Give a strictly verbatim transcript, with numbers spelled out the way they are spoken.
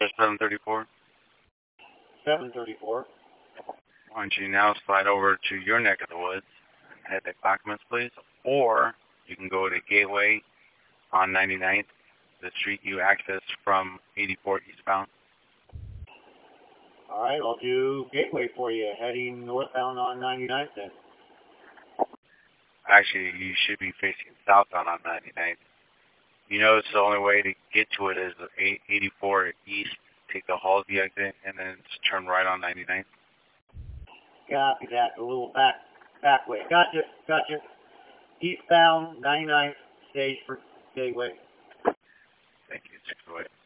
seven thirty-four. seven thirty-four. Why don't you now slide over to your neck of the woods, head to Clackamas, please, or you can go to Gateway on ninety-ninth, the street you access from eighty-four eastbound. All right, I'll do Gateway for you, heading northbound on ninety-ninth then. Actually, you should be facing southbound on ninety-ninth. You notice the only way to get to it is eighty-four east, take the Halsey exit, and then just turn right on ninety-ninth. Copy that, a little back, back way. Gotcha, gotcha. Eastbound ninety-ninth, stage for Gateway. Thank you, six oh eight.